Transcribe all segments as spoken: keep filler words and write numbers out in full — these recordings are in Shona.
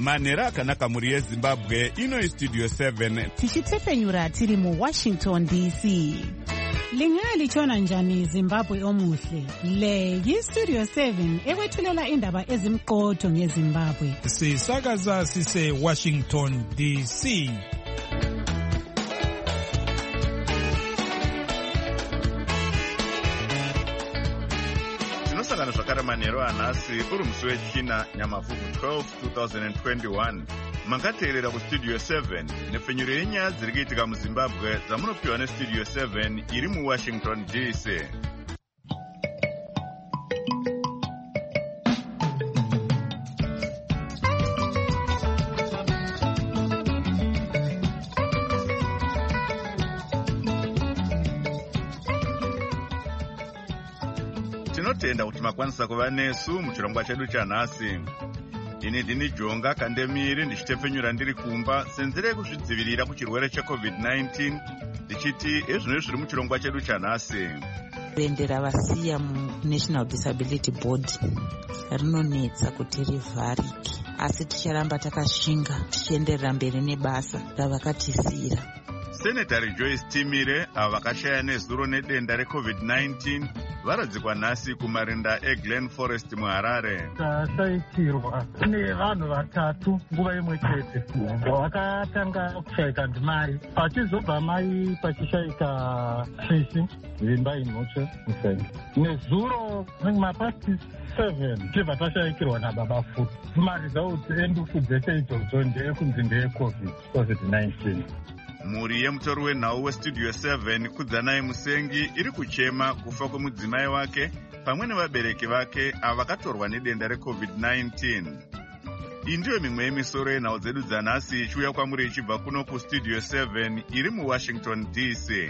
Manera akanaka muri yeZimbabwe, ino iStudio seven. Tichitefenyura tiri mu Washington D C. Lingalitshona njani Zimbabwe omuhle? Le yiStudio seven ekwethulela indaba ezimqotho ngeZimbabwe. Sisakaza sise Washington D C. Tinosangana zvakare manheru anhasi uri musi wechina Nyamavhuvhu twelve twenty twenty-one. Makateerera kuStudio seven nepfenyuro yenyaya dziri kuitika muZimbabwe dzamunopiwa neStudio seven iri muWashington D C. Tinotenda kuti makwanisa kuva nesu muchirongwa chedu chanhasi. Ini ndini Jonga Kandemiri ndichitefenyura ndiri kumba senzere kuzvidzivirira kuchirwere checovid nineteen ndichiti ezvino zviri muchirongwa chedu chanhasi. Bendera vasiya muNational Disability Board rinonetsa kuti rivharike, asi ticharamba takashinga tichienderera mberi nebasa ravakatisira. Senatari Joyce Timire ava vakashaya nezuro nedenda recovid nineteen varadzikwa nhasi kumarinda eGlen Forest muHarare. Tasaitirwa nevanhu vatatu nguva imwe chete. Vakatanga kushayika ndimai, pachizobva mai pachishaika sisi vimba inhotsve musenga. Nezuro mapasti seven tibva tashayikirwa nababa futi. Marizauti endufu dzese idzodzo ndeyekunzi ndeyecovid nineteen. Mhuri yemutori wenhau weStudio seven Kudzanai Musengi iri kuchema kufa kwemudzimai wake pamwe nevabereki vake ava vakatorwa nedenda recovid nineteen. Iyi ndiyo mimwe yemisoro yenhau dzedu dzanhasi ichiuya kwamuri ichibva kuno kuStudio seven iri muWashington D C.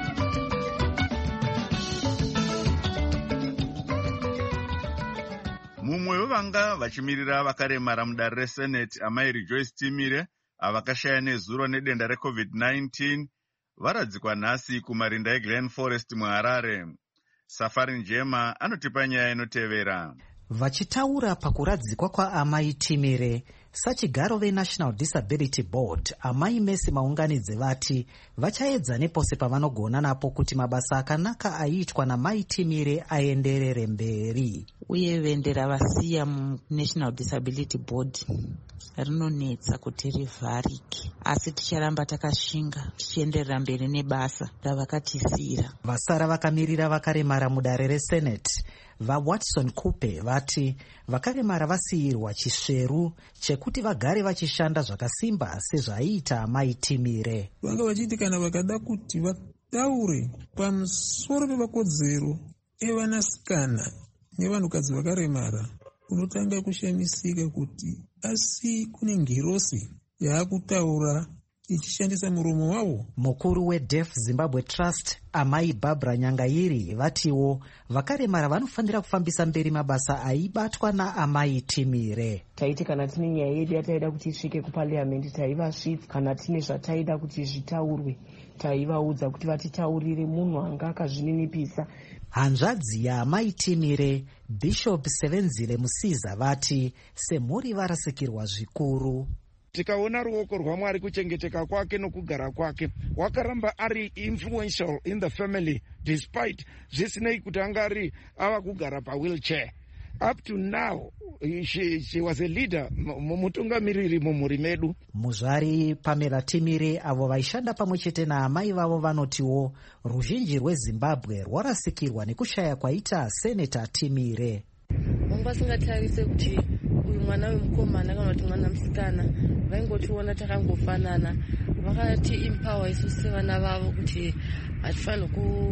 Mumwe wevanga vachimirira vakaremara mudare reSenate amairi Joyce Timire avakashaya nezuro nedenda recovid nineteen varadzikwa nhasi kumarinda eGlen Forest muHarare. Safari Njema anotipa nyaya inotevera. Vachitaura pakuradzikwa kwaamai Timire, sachigaro veNational Disability Board, amai Messi Maunganidze vati vachaedza nepose pavanogona napo kuti mabasa akanaka aitwa namai Timire aenderere mberi. Uye bendera vasiya muNational Disability Board rinonetsa kuti rivharike, asi ticharamba takashinga tichienderera mberi nebasa ravakatisira. Vasara vakamirira vakaremara mudare reSenate vaWatson Kupe vati vakaremara vasiyirwa chisveru chekuti vagare vachishanda zvakasimba sezvaiita amai Timire. Vanga vachiti kana vakada kuti vataure pamusoro pevakodzero evanasikana nevanhukadzi vakaremara, unotanga kushamisika kuti asi kune ngirosi yaakutaura ichishandisa muromo wavo. Mukuru weDeaf Zimbabwe Trust amai Barbara Nyangairi vatiwo vakaremara vanofanira kufambisa mberi mabasa aibatwa naamai Timire. Taiti kana tine nyaya yedu yataida kuti isvike kuparliament taivasvitsa, kana tine zvataida kuti zvitaurwe taivaudza kuti vatitaurire. Munhu anga akazvininipisa. Hanzvadzi yaamai Timire Bishop Sevenzile Musiza vati semhuri varasikirwa zvikuru. Tikaona ruoko rwaMwari kuchengeteka kwake nokugara kwake, wakaramba ari influential in the family despite zvisinei kuti anga ari ava kugara pawheelchair. Up to now she, she was a leader, mutungamiriri mumhuri medu. Muzvari Pamela Timire avo vaishanda pamwe chete naamai vavo vanotiwo ruzhinji rweZimbabwe rwarasikirwa nekushaya kwaita Senator Timire. Vanga vasingatarise kuti uyu mwana wemukomana kana kuti mwana musikana, vaingotiona takangofanana. Vakati empower isusu sevana vavo kuti hatifanira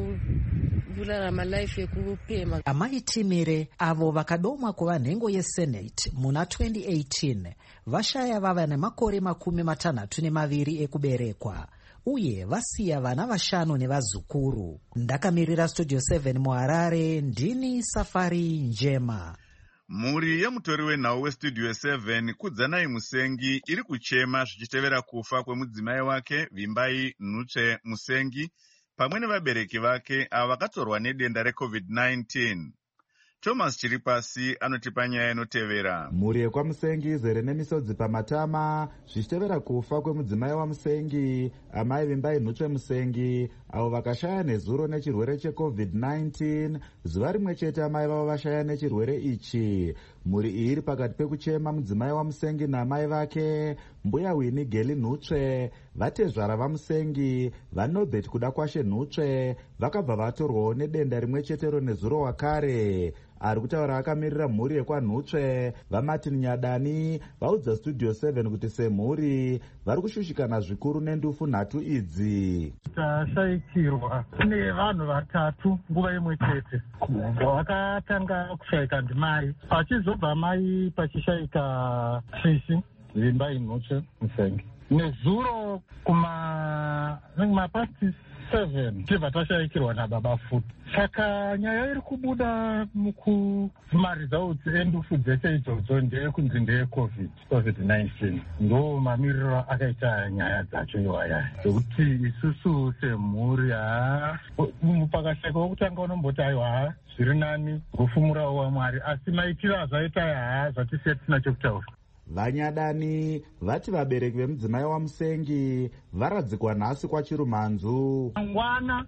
kurarama life yekupema. Amai Timire avo vakadomwa kuva nhengo yeSenate muna twenty eighteen vashaya vava nemakore makumi matanhatu nemaviri ekuberekwa uye vasiya vana vashanu nevazukuru. Ndakamirira Studio seven muHarare, ndini Safari Njema. Mhuri yemutori wenhau weStudio seven Kudzanai Musengi iri kuchema zvichitevera kufa kwemudzimai wake Vimbai Nhutsve Musengi pamwe nevabereki vake ava vakatorwa nedenda recovid nineteen. Thomas Chiripasi anotipa nyaya inotevera. Mhuri yekwaMusengi izere nemisodzi pamatama zvichitevera kufa kwemudzimai waMusengi, amai vimbai Nhutsve Musengi, avo vakashaya nezuro nechirwere checovid nineteen. Zuva rimwe chete amai vavo vashaya nechirwere ichi. Mhuri iyi iri pakati pekuchema mudzimai waMusengi naamai vake. Mbuya Winnie Geli Nhutsve, vatezvara vaMusengi, vaNobert kuda kwashe Nhutsve, vakabva vatorwawo nedenda rimwe chetero nezuro wakare. Ari kutaura akamirira mhuri yekwaNhutsve, vaMartin Nyadani, vaudza Studio seven kuti semhuri vari kushushikana zvikuru nendufu nhatu idzi. Tashayikirwa nevanhu vatatu nguva imwe chete. Vakatanga kushayika ndimai, pachizobva mai pachishayika Shishi Vimbai Nhutsve Musengi. Nezuro kuma mapasti seven tibva tashayikirwa nababa futi. Saka nyaya iri kubuda mukumarizauti endufu dzese idzodzo ndeyekunzi ndeyecovid covid nineteen. Ndo mamiriro akaita nyaya dzacho iwaya zvokuti isusu semhuri ha pakashayika wokutanga unomboti aiwa zviri nani kufumurawo waMwari, asi maitiro azvaita ha zvatisiya tisina chokutaura. Vanyadani vati vabereki vemudzimai waMusengi varadzikwa nhasi kwaChirumanzu. Mangwana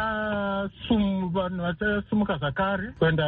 tichasumuka zvakare kuenda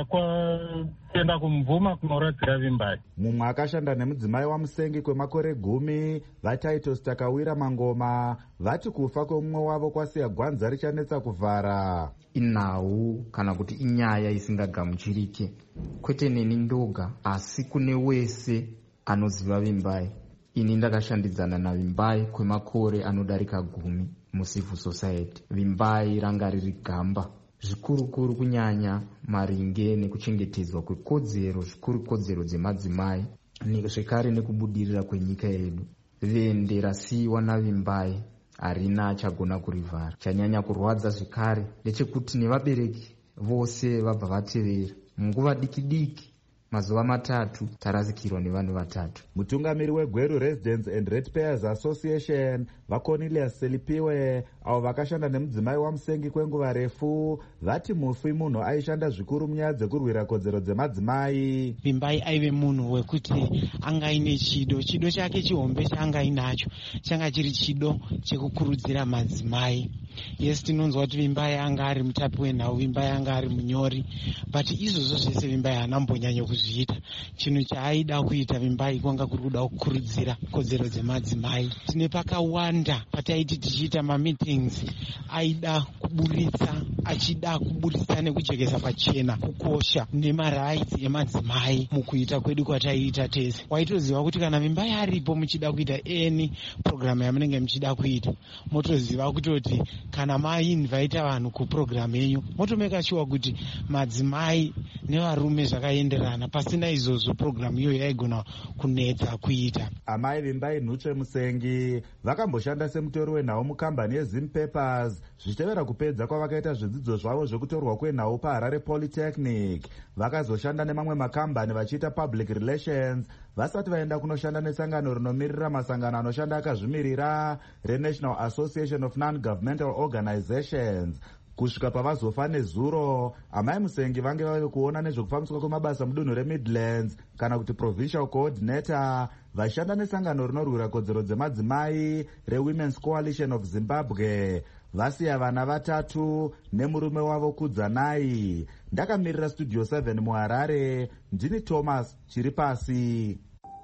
kuenda kumvuma kunoradzika Vimbai. Mumwe akashanda nemudzimai waMusengi kwemakore gumi, vaTitus Takawira Mangoma, vati kufa kwemumwe wavo kwasiya gwanza richanetsa kuvhara. Inhau kana kuti inyaya isingagamuchirike, kwete neni ndoga asi kune wese anoziva Vimbai. Ini ndakashandidzana naVimbai kwemakore anodarika gumi mucivil society. Vimbai ranga riri gamba zvikurukuru kunyanya maringe nekuchengetedzwa kwekodzero, zvikuru kodzero dzemadzimai, zvekare nekubudirira kwenyika yedu. Vende rasiyiwa naVimbai harina achagona kurivhara. Chanyanya kurwadza zvekare ndechekuti nevabereki vose vabva vatevera munguva diki diki mazuva matatu tarazikirwa nevanhu vatatu. Mutungamiri weGweru Residents and Ratepayers Association, vaCornelius Selipiwe, avo vakashanda nemudzimai waMusengi kwenguva refu, vati mufi munhu aishanda zvikuru munyaya dzekurwira kodzero dzemadzimai. Vimbai aive munhu wekuti anga ine chido, chido chake chihombe chaanga inacho changa chiri chido chekukurudzira madzimai. Yes, tinonzwa kuti Vimbai anga ari mutapi wenhau, Vimbai anga ari munyori, but izvozvo zvese Vimbai haana mbonyanya kuzviita. Chinhu chaaida kuita Vimbai kwanga kuri kuda kukurudzira kodzero dzemadzimai. Tine pakawanda pataiti tichiita mameetings aida kuburitsa, achida kuburitsa nekujekesa pachena kukosha nemarights emadzimai mukuita kwedu kwataiita tese. Waitoziva kuti kana Vimbai aripo muchida kuita eni program yamunenge muchida kuita, motoziva kutoti kana mainvite vanhu kupurogiramu yenyu motomeka sure kuti madzimai nevarume zvakaenderana. Pasina izvozvo purogiramu iyoyo yaigona kunetsa kuita. Amai Vimbai Nhutsve Musengi vakamboshanda semutori wenhau mukambani yeZim Papers zvichitevera kupedza kwavakaita zvidzidzo zvavo zvekutorwa kwenhau paHarare Polytechnic. Vakazoshanda nemamwe makambani vachiita public relations vasati vaenda kunoshanda nesangano rinomirira masangano anoshanda akazvimirira reNational Association of Non-Governmental Organizations. Kusvika pavazofa nezuro, amai Musengi vange vave kuona nezvekufambiswa kwemabasa mudunhu reMidlands kana kuti Provincial Coordinator, vashanda nesangano rinorwira kodzero dzemadzimai reWomen's Coalition of Zimbabwe. Vasiya vana vatatu nemurume wavo Kudzanai. Ndakamirira Studio seven muHarare, ndini Thomas Chiripasi.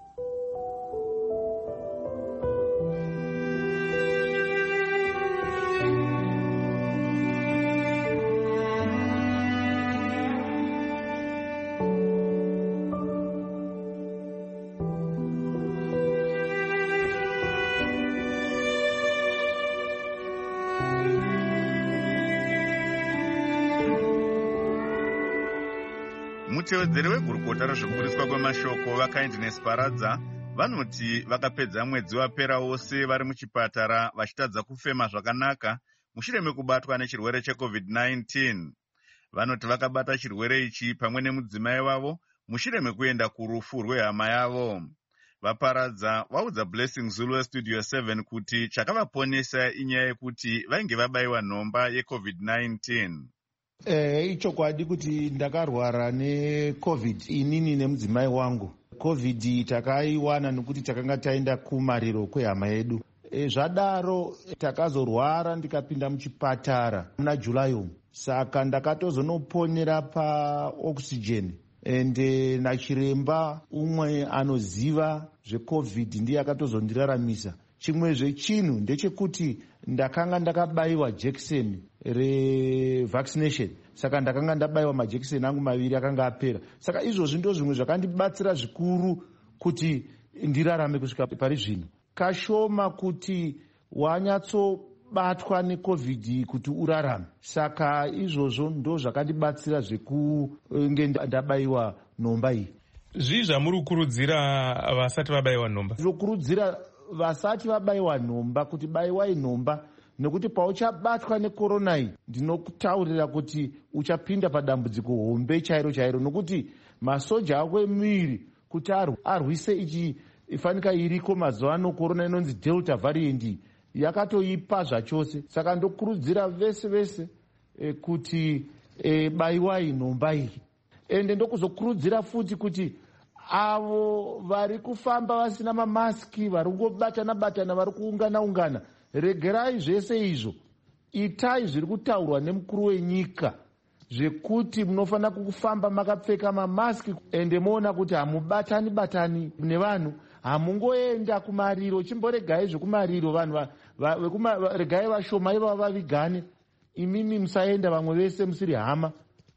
Mutevedzeri wegurukota rezvekuburiswa kwemashoko vaKindness Paradza vanoti vakapedza mwedzi wapera wose vari muchipatara vachitadza kufema zvakanaka mushure mekubatwa nechirwere checovid nineteen. Vanoti vakabata chirwere ichi pamwe nemudzimai wavo mushure mekuenda kurufu rwehama yavo. Vaparadza vaudza Blessing Zulu weStudio seven kuti chakavaponesa inyaya yekuti vainge vabayiwa nhomba yecovid nineteen. Eh, ichokwadi kuti ndakarwara necovid inini nemudzimai wangu. Covid takaiwana nekuti takanga taenda kumariro kwehama yedu. E, zvadaro takazorwara ndikapinda muchipatara muna July umu. Saka ndakatozonoponera paoxygen. Ende nachiremba umwe anoziva zvecovid ndiye akatozondiraramisa. Chimwezve chinhu ndechekuti ndakanga ndakabayiwa jekiseni revaccination. Saka ndakanga ndabayiwa majekiseni angu maviri akanga apera. Saka izvozvi ndo zvimwe zvakandibatsira zvikuru kuti ndirarame kusvika pari zvino. Kashoma kuti wanyatsobatwa necovid kuti urarame. Saka izvozvo ndo zvakandibatsira zvekunge ndabayiwa nhomba iyi. Zvii zvamuri kukurudzira vasati vabayiwa nhomba? Zvinokurudzira vasati vabayiwa nhomba kuti bayiwai nhomba, nekuti pauchabatwa nekorona iyi ndinokutaurira kuti uchapinda padambudziko hombe chairo chairo, nokuti masoja ako emuviri kuti arwise ichi ifanika iriko mazuva ano korona inonzi delta variant yakatoipa zvachose. Saka ndokurudzira vese vese e, kuti e, bayiwai nhomba iyi. Ende ndokuzokurudzira futi kuti avo vari kufamba vasina mamaski, vari kungobatana batana, vari kuungana ungana, regerai zvese izvo. Itai zviri kutaurwa nemukuru wenyika zvekuti munofanira kufamba makapfeka mamaski, ende moona kuti hamubatani batani nevanhu, hamungoenda kumariro. Chimboregai zvekumariro, vanhu regai vashoma ivava vavigane, imimi musaenda, vamwe vese musiri hama.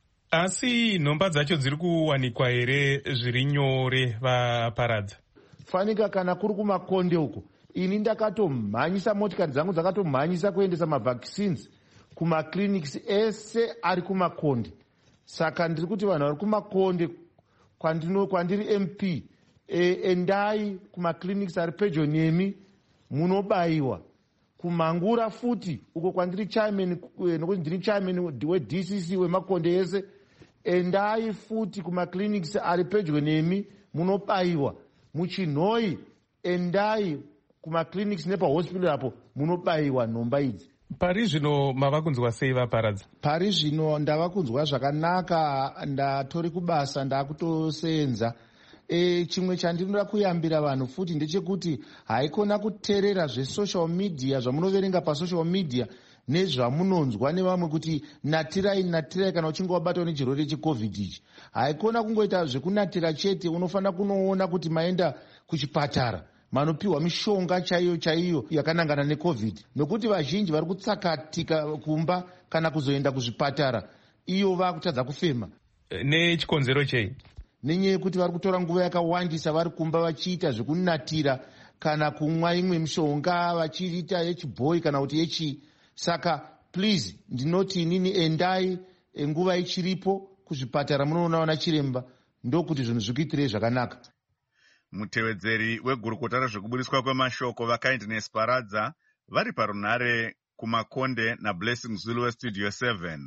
Asi nhomba dzacho dziri kuwanikwa here zviri nyore vaparadza? Fanika kana kuri kumakonde uko, ini ndakatomhanyisa motikari dzangu dzakatomhanyisa kuendesa mavaccines kumaclinics ese ari kumakonde. Saka ndiri kuti vanhu vari kumakonde, kwandiri M P, e, endai kumaclinics ari pedyo nemi munobayiwa. Kumangura futi uko kwandiri chairman, nokuti ndiri chairman we-D C C wemakonde ese, endai futi kumaclinics ari pedyo nemi munobayiwa. Muchinhoi endai kumaclinics nepahospital apo munobayiwa nhomba idzi. Pari zvino mava kunzwa sei vaparadza? Pari zvino ndava kunzwa zvakanaka, ndatori kubasa, ndakutosenza. E, chimwe chandinoda kuyambira vanhu futi ndechekuti haikona kuteerera zvesocial media, zvamunoverenga pasocial media nezvamunonzwa nevamwe kuti natirai natirai kana uchinge wabatwa nechirwere checovid ichi. Haikona kungoita zvekunatira chete, unofanira kunoona kuti maenda kuchipatara manopiwa mishonga chaiyo chaiyo yakanangana necovid, nokuti vazhinji vari kutsakatika kumba kana kuzoenda kuzvipatara iyo vakutadza kufema. Nechikonzero chei? Nenyaya yekuti vari kutora nguva yakawandisa vari kumba vachiita zvekunatira kana kumwa imwe mishonga vachiita yechibhoyi kana kuti yechi. Saka please ndinoti inini endai nguva ichiripo kuzvipatara munoona wana chiremba, ndokuti zvinhu zvikuitirei zvakanaka. Mutevedzeri wegurukota rezvekubudiswa kwemashoko vakindness Paradza vari parunhare kumakonde naBlessing Zulu westudio seven.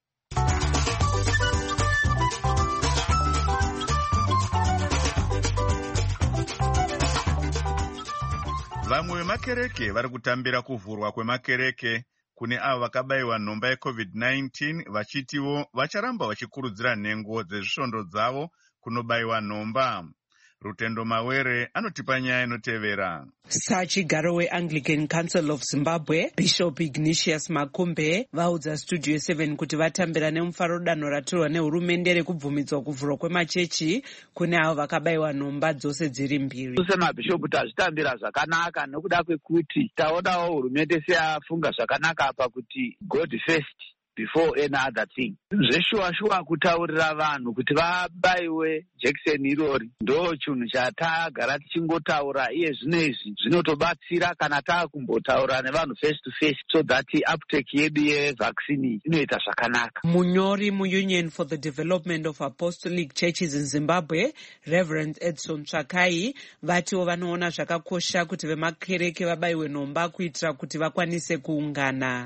Vamwe vemakereke vari kutambira kuvhurwa kwemakereke kune avo vakabayiwa nhomba yecovid nineteen, vachitiwo vacharamba vachikurudzira nhengo dzezvisvondo dzavo kunobayiwa nhomba. Rutendo Mawere anotipa nyaya inotevera. Sachigaro weAnglican Council of Zimbabwe Bishop Ignatius Makumbe vaudza Studio seven kuti vatambira nemufaro danho ratorwa nehurumende rekubvumidzwa kuvhurwa kwemachechi kune avo vakabayiwa nhomba dzose dziri mbiri. Semabhishopu tazvitambira zvakanaka nekuda kwekuti taonawo hurumende seyafunga zvakanaka apa kuti God first before any other thing. Zveshuwa shuwa kutaurira vanhu kuti vabayiwe jekiseni irori ndo chinhu chatagara tichingotaura iye zvinezvi zvinotobatsira kana taakumbotaura nevanhu face to face, so that uptake yedu yevaccine inoita zvakanaka. Munyori muUnion for the Development of Apostolic Churches in Zimbabwe Reverend Edson Tsvakai vatiwo vanoona zvakakosha kuti vemakereke vabayiwe nhomba kuitira kuti vakwanise kuungana.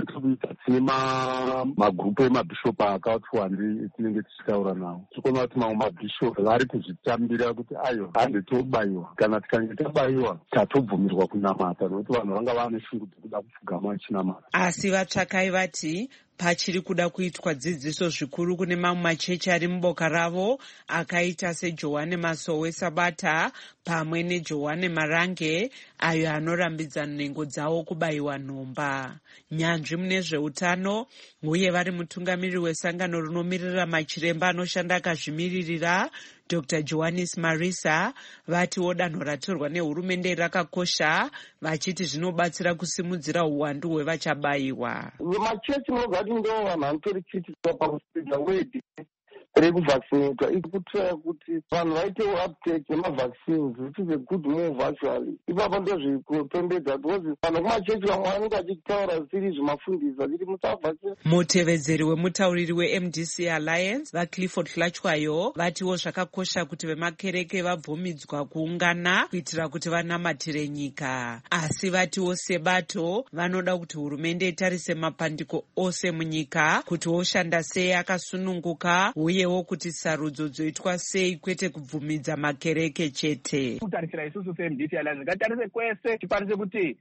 Magrupu emabhishopu akawanda etinenge tichitaura nawo, tikuona kuti mamwe mabhishopu vari kuzvitambira kuti ayo hande tobayiwa, kana tikange tabayiwa tatobvumirwa kunamata, nokuti vanhu vanga vane shungu dzekuda kupfugama vachinamata. Asi vatsvakai vati pachiri kuda kuitwa dzidziso zvikuru kune mamwe machechi ari muboka ravo akaita seJohane Masowe Sabata pamwe neJohane Marange ayo anorambidzana nhengo dzawo kubayiwa nhomba. Nyanzvi mune zveutano uye vari mutungamiri wesangano rinomirira machiremba anoshanda akazvimiririra Doctor Johannes Marisa vatiwo danho ratorwa nehurumende rakakosha, vachiti zvinobatsira kusimudzira uwandu hwevachabayiwa. Machechi munogati ndo vanhu vanotorichitiswa pamusika wedi rekuvaccinatwa ikutira kuti vanhu vaitewo uptake yemavaccines which is a good move actually. Ipapo ndozvikupembedza because vanhu kumachechi vamwe vanenge vachitaura zvisiri zvimafundisa vachiti musavaccine. Mutevedzeri wemutauriri weM D C Alliance vaClifford Hlachwayo vatiwo zvakakosha kuti vemakereke vabvumidzwa kuungana kuitira kuti vanamatire nyika, asi vatiwo sebato vanoda kuti hurumende itarise mapandiko ose munyika kuti oshanda sei akasununguka uye kuti sarudzo dzoitwa sei kwete kubvumidza makereke chete. Kutarisira isusu seM D C Alliance ngatarise kwese tikwanise kuti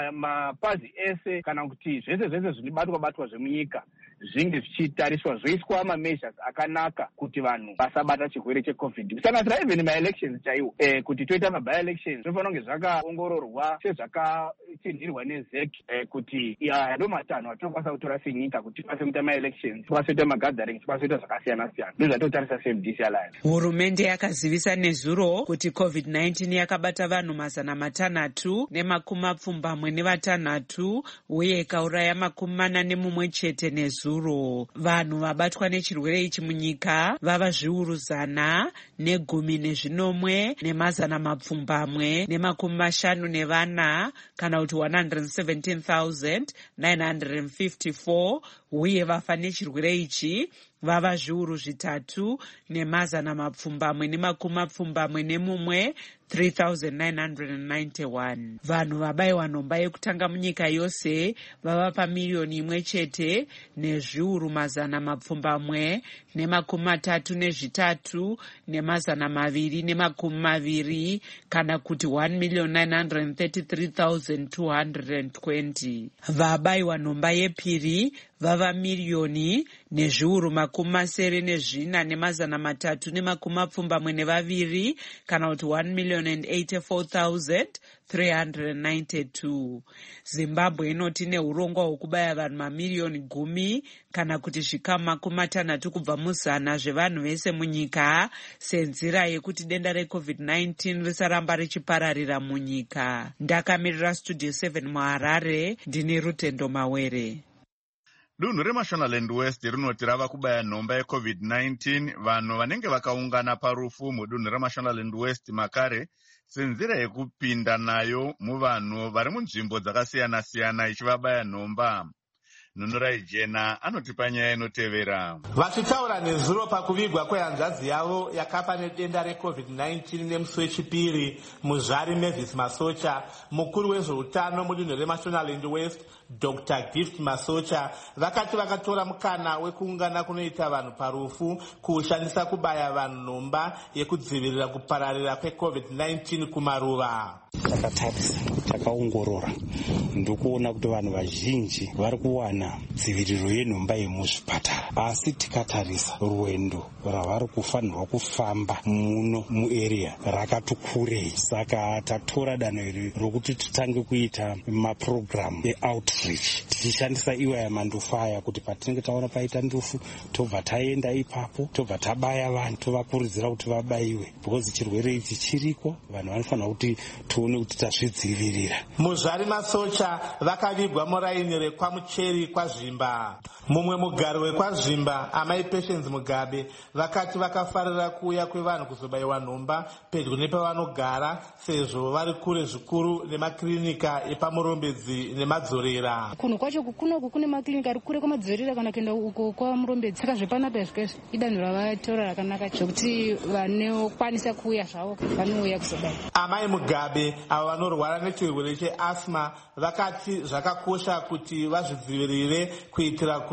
mapazi ese kana kuti zvese zvese zvinobatwa batwa zvemunyika zvinge zvichitariswa zvoiswa mameasures akanaka kuti vanhu vasabata chirwere checovid. Kusanganisira even maelections chaiwo eh, kuti toita maby-elections zvofanira kunge zvakaongororwa sezvakatinhirwa nezec eh, kuti ndo matanho atinokwanisa kutora senyika kuti tikwanise kuita maelections, tikwanise kuita magatherings, tikwanise kuita zvakasiyana siyana. Ndo zvatotarisa seM D C Alliance. Hurumende yakazivisa nezuro kuti covid nineteen yakabata vanhu mazana matanhatu nemakumi mapfumbamwe nevatanhatu uye ikauraya makumi mana nemumwe chete nezuro. Vanhu vabatwa nechirwere ichi munyika vava zviuru zana negumi nezvinomwe nemazana mapfumbamwe nemakumi mashanu nevana kana kuti one hundred seventeen thousand nine hundred fifty-four uye vafa nechirwere ichi vava zviuru zvitatu nemazana mapfumbamwe nemakumi mapfumbamwe nemumwe three thousand nine hundred ninety-one. Vanhu vabayiwa nhomba yekutanga munyika yose vava pamiliyoni imwe chete nezviuru mazana mapfumbamwe nemakumi matatu nezvitatu nemazana maviri nemakumi maviri kana kuti one million nine hundred thirty-three thousand two hundred twenty. Vabayiwa nhomba yepiri vava miliyoni nezviuru makumi masere nezvina nemazana matatu nemakumi mapfumbamwe nevaviri kana kuti one million and eighty-four thousand three hundred ninety-two. Zimbabwe inoti neurongwa hwekubaya vanhu mamiliyoni gumi kana kuti zvikamu makumi matanhatu kubva muzana zvevanhu vese munyika senzira yekuti denda recovid nineteen risaramba richipararira munyika. Ndakamirira Studio seven muHarare, ndini Rutendo Mawere. Dunhu reMashonaland West rinoti rava kubaya nhomba yecovid nineteen vanhu vanenge vakaungana parufu mudunhu reMashonaland West makare senzira yekupinda nayo muvanhu vari munzvimbo dzakasiyana-siyana ichivabaya nhomba. Nunurai Jena anotipa nyaya inotevera. Vachitaura nezuro pakuvigwa kwehanzvadzi yavo yakafa nedenda recovid nineteen nemusi wechipiri, Muzvari Mavis Masocha, mukuru wezveutano mudunhu reMashonaland West Doctor Gift Masocha vakati vakatora mukana wekuungana kunoita vanhu parufu kushandisa kubaya vanhu nhomba yekudzivirira kupararira kwecovid nineteen kumaruva. Takatarisa, takaongorora ndokuona kuti vanhu vazhinji vari kuwana dziviriro yenhomba yemuzvipatara, asi tikatarisa rwendo rwavari kufanirwa kufamba muno muarea rakati kurei. Saka tatora danho iri rokuti titange kuita maprogramu eoutreach tichishandisa iwaya mandufu aya kuti patinenge taona paita ndufu tobva taenda ipapo tobva tabaya vanhu tovakurudzira kuti vabayiwe, because chirwere ichi chiriko, vanhu vanofanira kuti tuone kuti tazvidzivirira. Muzvari Masocha vakavigwa muraini rekwamucheri kwaZvimba. Mumwe mugari wekwaZvimba, Amai Patience Mugabe, vakati vakafarira kuuya kwevanhu kuzobayiwa nhomba pedyo nepavanogara sezvo vari kure zvikuru nemakirinika epamurombedzi nemadzorera. Kuno kwacho kunoku kune makirinika ari kure kwamadzorera kana kuenda uko kwamurombedzi. Saka zvepanapa zvikaizvo idanho ravatora rakanaka zvokuti vanokwanisa kuuya zvavo vanouya kuzobaya. Amai Mugabe avo vanorwara nechirwere cheasma vakati zvakakosha kuti vazvidzivirire kuitira kuti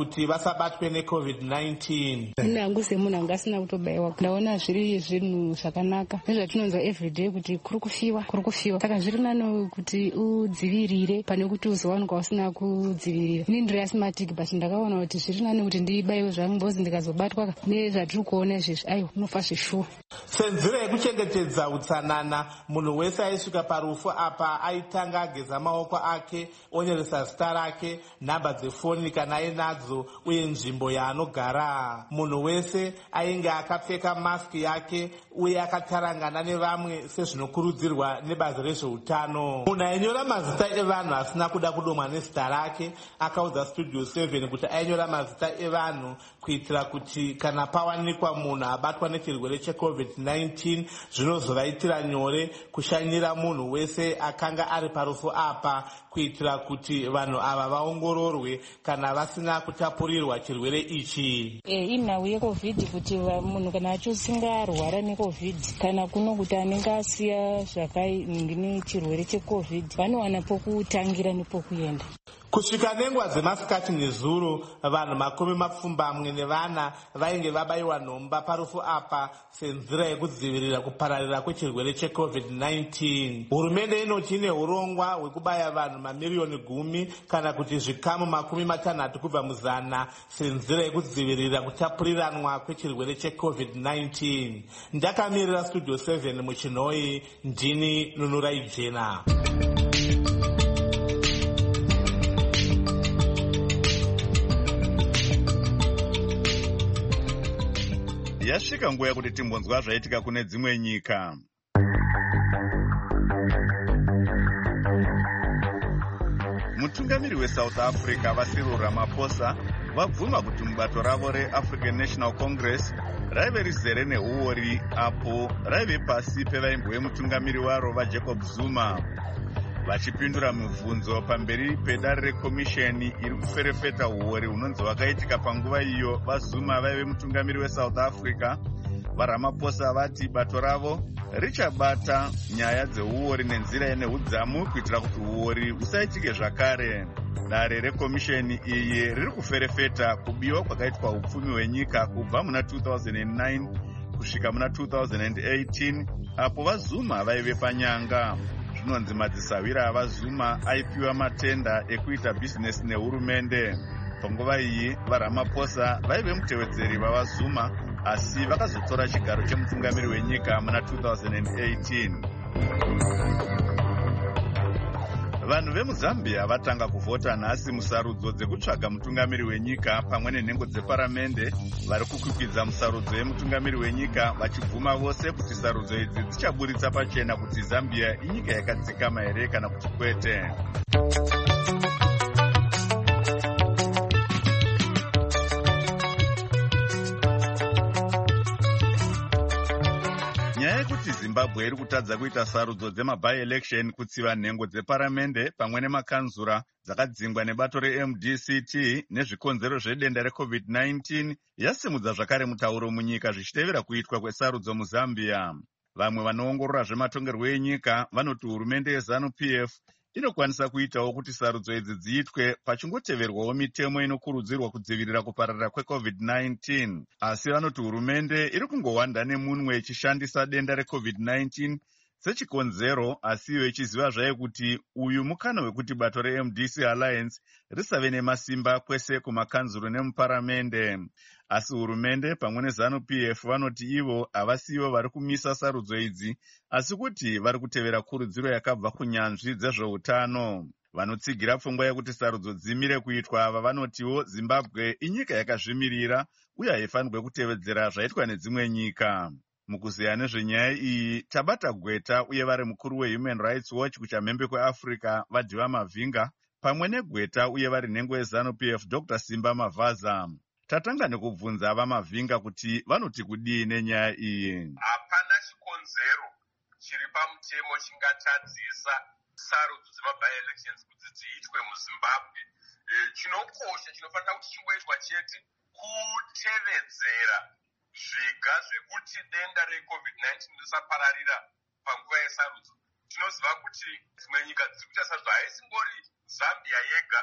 kuti vasabatwe necovid nineteen. Ine hangu semunhu anga asina kutobayiwa ndaona zviri zvinhu zvakanaka nezvatinonzwa everyday kuti kuri kufiwa kuri kufiwa saka zviri nani kuti udzivirire pane kuti uzowanikwa usina kudzivirira. Ini ndiri asthmatic but ndakaona kuti zviri nani kuti ndibayiwe zvangu bozi ndikazobatwa nezvatiri kuona izvezvi aiwa unofa zvishuwa. Senzira yekuchengetedza utsanana, munhu wese aisvika parufu apa aitanga ageza maoko ake, onyoresa zita rake, nhamba dzefoni kana ainadzo uye nzvimbo yaanogara. Munhu wese ainge akapfeka maski yake uye akatarangana nevamwe sezvinokurudzirwa nebazi rezveutano. Munhu ainyora mazita evanhu asina kuda kudomwa nezita rake akaudza Studio seven kuti ainyora mazita evanhu kuitira kuti kana pawanikwa munhu abatwa nechirwere checovid nineteen zvinozovaitira nyore kushanyira munhu wese akanga ari parufu apa, kuitira kuti vanhu ava vaongororwe kana vasina kutapurirwa chirwere ichi. E, inhau yecovid kuti munhu kana achosinga arwara necovid kana kuno kuti anenge asiya zvakaine chirwere checovid vanowana pokutangira nepokuenda. Kusvika nenguva dzemasikati nezuro, vanhu makumi mapfumbamwe nevana vainge vabayiwa nhomba parufu apa senzira yekudzivirira kupararira kwechirwere checovid nineteen. Hurumende inoti ine urongwa hwekubaya vanhu mamiriyoni gumi kana kuti zvikamu makumi matanhatu kubva muzana senzira yekudzivirira kutapuriranwa kwechirwere checovid nineteen. Ndakamirira Studio seven muchinoi, ndini Nunurai Jena. Yasvika nguva yekuti timbonzwa zvaitika kune dzimwe nyika. Mutungamiri weSouth Africa Cyril Ramaphosa vabvuma kuti mubato ravo reAfrican National Congress raive rizere neuori apo raive pasi pevaimbo vemutungamiri waro vaJacob Zuma. Vachipindura mibvunzo pamberi pedare rekomisheni iri kuferefeta uori hunonzi hwakaitika panguva iyo vaZuma vaive mutungamiri weSouth Africa, vaRamaphosa vati bato ravo richabata nyaya dzeuori nenzira yeneudzamu kuitira kuti uori usaitike zvakare. Dare rekomisheni iyi riri kuferefeta kubiwa kwakaitwa upfumi hwenyika kubva muna two thousand nine kusvika muna two thousand eighteen apo vaZuma vaive panyanga. Zvinonzi madzisawira avaZuma aipiwa matenda ekuita bhizinesi nehurumende. Panguva iyi vaRamaphosa vaive mutevedzeri vavaZuma asi vakazotora chigaro chemutungamiri wenyika muna two thousand eighteen. Vanhu vemuZambia vatanga kuvhota nhasi musarudzo dzekutsvaga mutungamiri wenyika pamwe nenhengo dzeparamende. Vari kukwikwidza musarudzo yemutungamiri wenyika vachibvuma vose kuti sarudzo idzi dzichaburitsa pachena kuti Zambia inyika yakadzikama here kana kuti kwete. Nyaya yekuti Zimbabwe iri kutadza kuita sarudzo dzemaby-election kutsiva nhengo dzeparamende pamwe nemakanzura dzakadzingwa nebato reM D C T nezvikonzero zvedenda recovid nineteen yasimudza zvakare mutauro munyika zvichitevera kuitwa kwesarudzo muZambia. Vamwe vanoongorora zvematongerwo enyika vanoti hurumende yeZanu P F inokwanisa kuitawo kuti sarudzo idzi dziitwe pachingoteverwawo mitemo inokurudzirwa kudzivirira kupararira kwecovid nineteen. Asi vanoti hurumende iri kungowanda nemunwe ichishandisa denda recovid nineteen sechikonzero, asi iyo ichiziva zvayo kuti uyu mukana wekuti bato reM D C Alliance risave nemasimba kwese kumakanzuro nemuparamende. Asi hurumende pamwe neZanu P F vanoti ivo havasiwo vari kumisa sarudzo idzi, asi kuti vari kutevera kurudziro yakabva kunyanzvi dzezveutano. Vanotsigira pfungwa yekuti sarudzo dzimire kuitwa ava vanotiwo Zimbabwe inyika yakazvimirira uye haifanirwe kutevedzera zvaitwa nedzimwe nyika. Mukuziya nezvenyaya iyi tabata gweta uye vari mukuru weHuman Rights Watch kuchamhembe kweAfrica vaDhiva Mavhinga pamwe negweta uye vari nhengo yeZanu P F Doctor Simba Mavaza. Tatanga nekubvunza vaMavhinga kuti vanoti kudii nenyaya iyi. Hapana chikonzero chiri pamutemo chingatadzisa sarudzo dzemaby-elections kuti dziitwe muZimbabwe. Chinokosha chinofanira kuti chingoitwa chete kutevedzera zviga zvekuti denda recovid nineteen risapararira panguva yesarudzo. Tinoziva kuti dzimwe nyika dziri kuita sarudzo haisingori Zambia yega,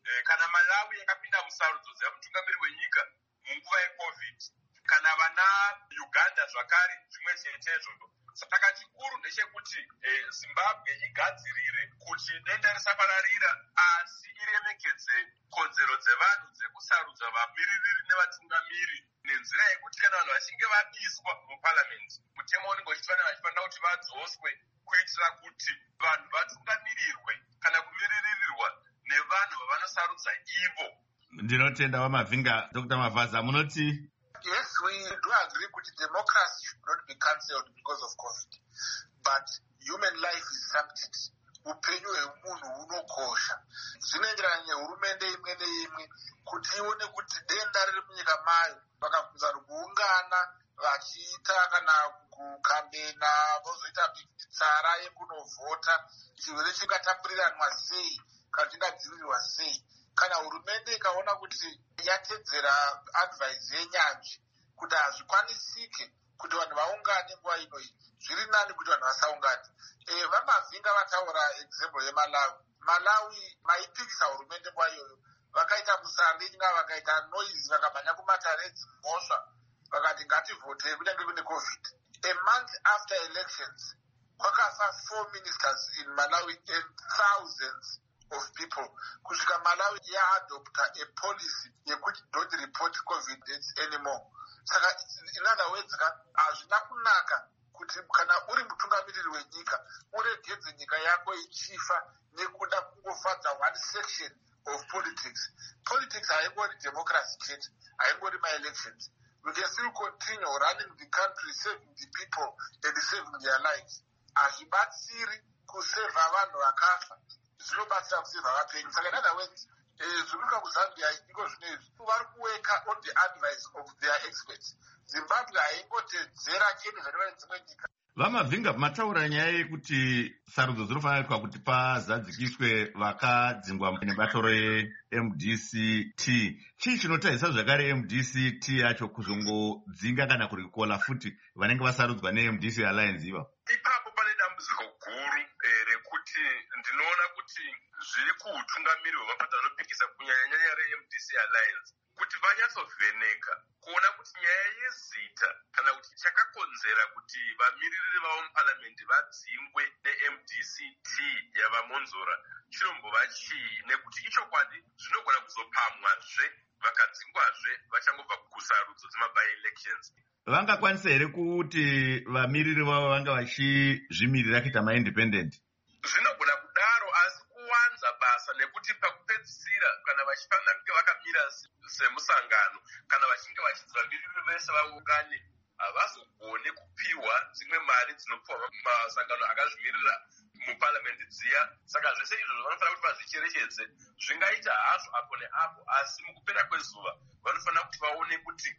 kana Malawi yakapinda musarudzo dzemutungamiri wenyika munguva yecovid, kana vana Uganda zvakare zvimwe chetezvo. Saka chikuru ndechekuti Zimbabwe igadzirire kuti denda risapararira, asi iremekedze kodzero dzevanhu dzekusarudza vamiririri nevatungamiri nenzira yekuti kana vanhu vachinge vabiswa muparliament, mutemo unenge uchifanira vachifanira kuti vadzoswe kuitira kuti vanhu vatungamirirwe kana kumiririrwa nevanhu vavanosarudza ivo. Ndinotenda Wamavhinga. Doctor Mavaza, munoti? Yes, we do agree that democracy should not be cancelled because of COVID, but human life is sanctity. Upenyu hwemunhu hunokosha. Zvinoenderana nehurumende imwe neimwe kuti ione kuti denda riri munyika mayo vakabvunza kuungana vachiita kana kukambena vozoita tsara yekunovhota chirwere chingatapuriranwa sei kana chingadzivirirwa sei. Kana hurumende ikaona kuti yatedzera advice yenyanzvi kuti hazvikwanisike kuti vanhu vaungane nguva inoyi, zviri nani kuti vanhu vasaungane. E, Vamavhinga vataura example yeMalawi. Malawi maipikisa hurumende nguva iyoyo, vakaita musalinga, vakaita noise, vakamhanya kumataredzi mhosva, vakati ngativhote kunyange kune COVID. A month after elections, kwakafa four ministers in Malawi and thousands of people. Kusvika Malawi yaadopta a policy yekuti don't report COVID deaths anymore. Saka in other words, hazvina kunaka kuti kana uri mutungamiriri wenyika uregedze nyika yako ichifa nekuda kungofadza one section of politics. Politics haingori democracy chete, haingori my-elections. We can still continue running the country, saving the people and saving their lives. Hazvibatsiri kuseva vanhu vakafa, zvinobatsira kuseva vapenyu. Saka in other words, zviruka kuZambia iko zvinezvi vari kuweka on the advice of their experts. Zimbabwe haingotedzera chete zvinoita dzimwe nyika. Vamavhinga, mataura nyaya yekuti sarudzo dzinofanira kuitwa kuti pazadzikiswe vakadzingwa nebato re-M D C T. Chii chinotadzisa zvakare M D C T yacho kuzongodzinga kana kurikola futi vanenge vasarudzwa ne-M D C Alliance iva? Ipapo pane dambudziko guru rekuti ndinoona kuti zviri kuutungamiri hwemapato anopikisa kunyanyanyanya re-M D C Alliance kuti vanyatsovheneka kuona kuti nyaya yezita kana kuti chakakonzera kuti vamiririri vavo muparamende vadzingwe ne-M D C T yavamonzora chinombova chii, nekuti ichokwadi zvinogona kuzopamwazve vakadzingwazve vachangobva kusarudzo dzema-by-elections. Vangakwanisa here kuti vamiriri vavo vanga vachizvimirira kuita ma-independent? Zvinogona kudaro, asi kuwanza basa nekuti pakupedzisira kana vachifanira kunge vakamira semusangano kana vachinge vachidzi vamiriri vese vaungane havazogone kupiwa dzimwe mari dzinopiwa masangano akazvimirira muparliament dziya. Saka zvese izvo vanofanira kuti vazvicherechedze. Zvingaita hazvo apo neapo, asi mukupera kwezuva vanofanira kuti vaone kuti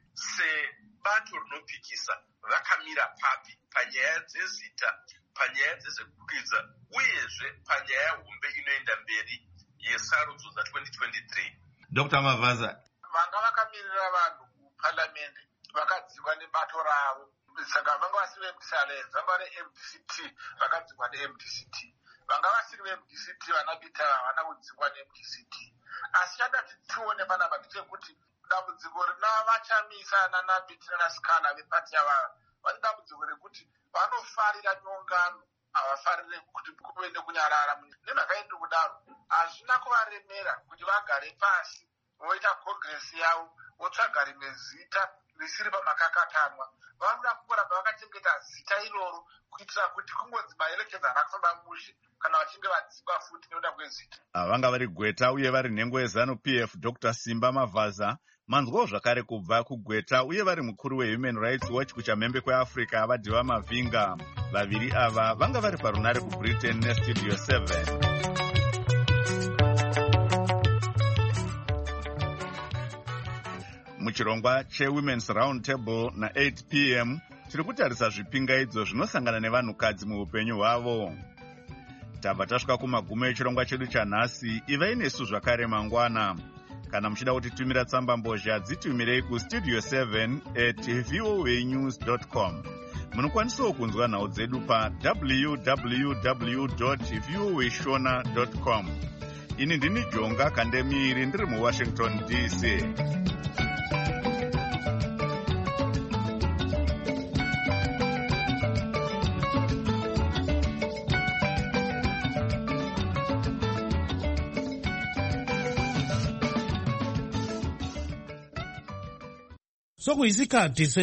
sebato rinopikisa vakamira papi panyaya dzezita, panyaya dzezvekukwidza, uyezve panyaya hombe inoenda mberi yesarudzo dza-twenty twenty-three. Doctor Mavaza, vanga vakamirira vanhu muparliament vakadzingwa nebato ravo, saka vanga vasiri ve-M D C Alliance, vanga vari M D C T vakadzingwa ne-M D C T. Vanga vasiri ve-M D C T vana Bita havana kudzingwa ne-M D C T. Asi chadati tione panapa ndechekuti dambudziko rinavachamisa nana Bita naSikana vepati yavava vane dambudziko rekuti vanofarira nyongano, havafarire kuti kuve nekunyarara. Nemhaka kudaro hazvina kuvaremera kuti vagare pasi voita kongresi yavo votsvaga rimwe zita risiri pamakakatanwa. Vanoda kungoramba vakachengeta zita iroro kuitira kuti kungonzi ma-elections haana kufamba mushe kana vachinge vadzingwa futi nekuda kwezita. Vanga vari Gweta uye vari nhengo yeZanu P F Doctor Simba Mavaza, manzwawo zvakare kubva kuGweta uye vari mukuru weHuman Rights Watch kuchamhembe kweAfrica Vadiwa Mavhinga. Vaviri ava vanga vari parunare kuBritain neStudio seven. Muchirongwa cheWomen's Round Table na eight p m tiri kutarisa zvipingaidzo zvinosangana nevanhukadzi muupenyu hwavo. Tabva tasvika kumagumo echirongwa chedu chanhasi. Ivai nesu zvakare mangwana. Kana muchida kutitumira tsamba mbozha dzitumirei kustudio seven at voa news dot com. Munokwanisawo kunzwa nhau dzedu pa w w w dot voa shona dot com. ini ndini Jonga Kandemiri ndiri muWashington D C. sokuyisikhathi